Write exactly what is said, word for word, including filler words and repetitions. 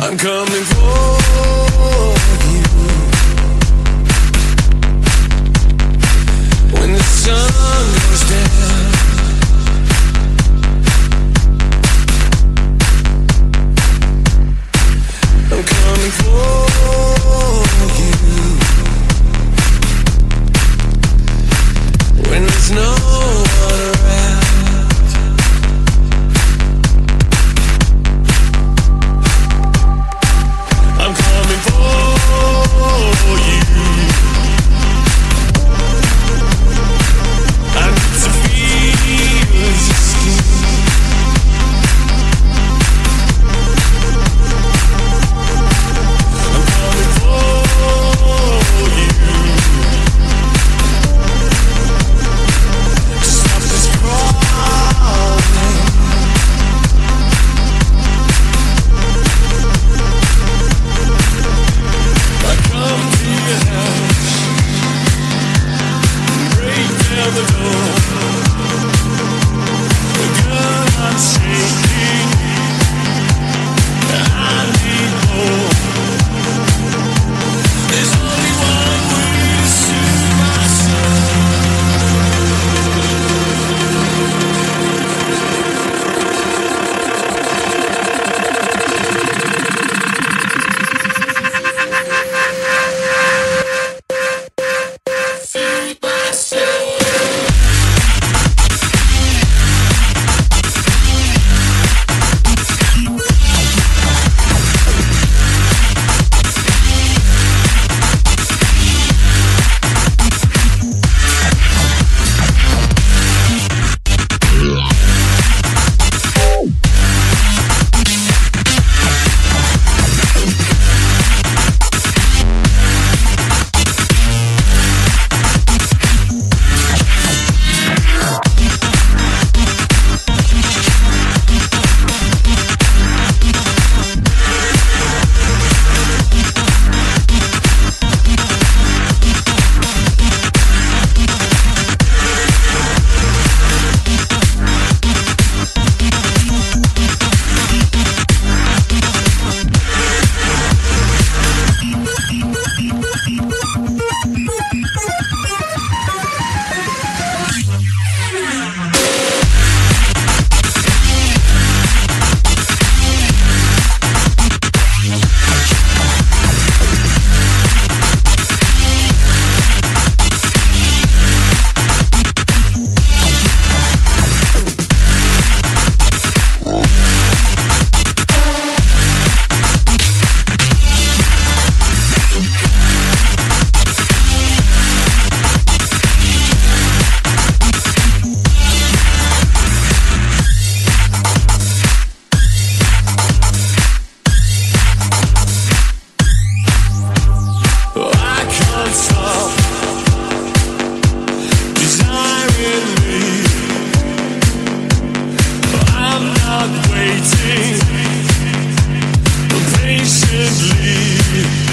I'm coming for you. When the sun goes down, I'm coming for you. When there's no one around, I'm coming for you. I need to feel your skin. I'm coming for you. To stop this crawling. I come to your house, break down the door. Girl, I'm shaking, I need more. There's only one way to soothe my soul. Feed my soul. Waiting patiently.